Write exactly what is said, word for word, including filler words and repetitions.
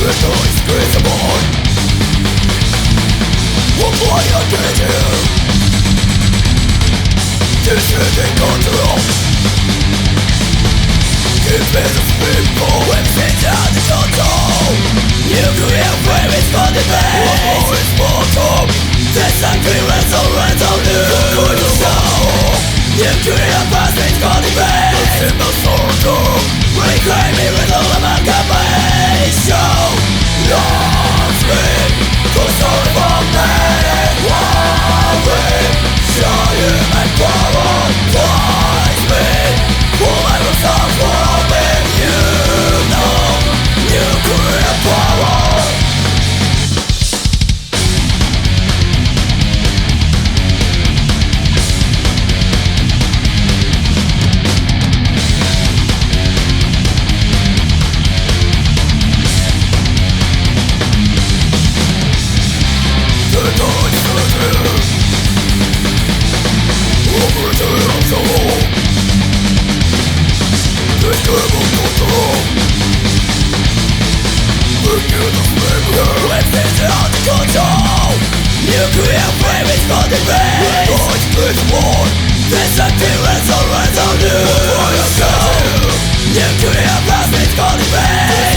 Taking control. Give me the people within the control. Nuclear weapons for the base. War is bottom. This appearance of rental new show. Nuclear weapons for the base. In the circle. Reclaiming rhythm amalgamation. Lost me. Control from me. Worry. Show you my power. Fight me. For my roots are forming. You know. Nuclear power. Nuclear flames for the base. Noise is war. This appearance of rental new. Nuclear flames for the base.